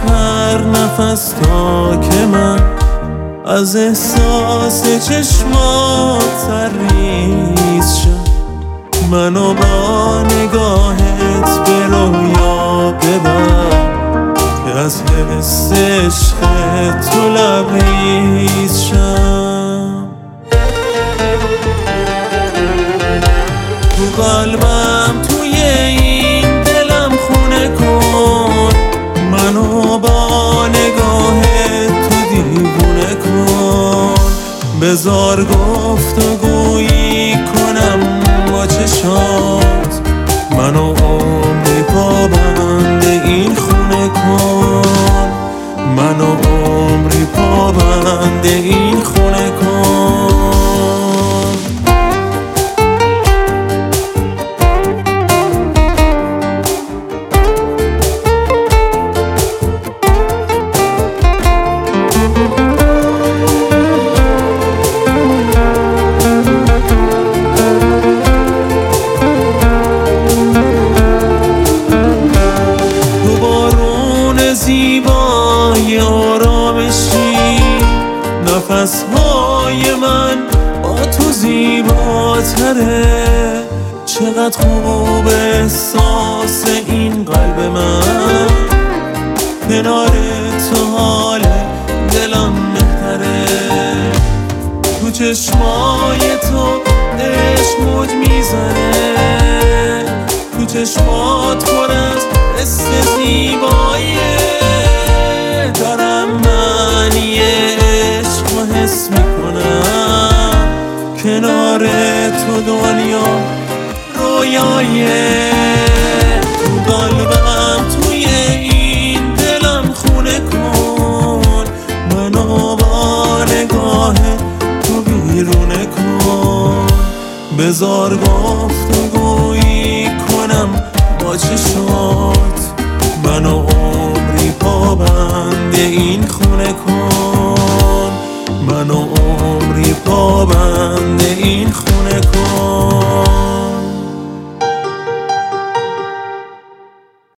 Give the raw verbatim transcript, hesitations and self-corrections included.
هر نفس تا که من از احساس چشمات سرریز شم، منو با نگاهت به رویا ببر که از حس عشق تو لبریز شم. تو قلبم توی این دلم خونه کن، منو با نگاهت تو دیوونه کن. بذار گفتگویی کنم با چشات، منو عمری پابند این خونه کن، منو عمری پابند این خونه کن. زیبای آرامشی نفسهای من با تو زیباتره، چقدر خوب احساس این قلب من، کنار تو حال دلم بهتره. تو چشمای تو عشق موج میزنه، تو چشمات پر از حس زیباییه، دارم معنی عشق و حس میکنم، کنار تو دنیا رویاییه. تو قلبم توی این دلم خونه کن، منو با نگاه تو بیرونه کن. بذار گفتگویی کنم با چشات، منو عمری پابند این خونه کن، منو عمری پابند این خونه کن.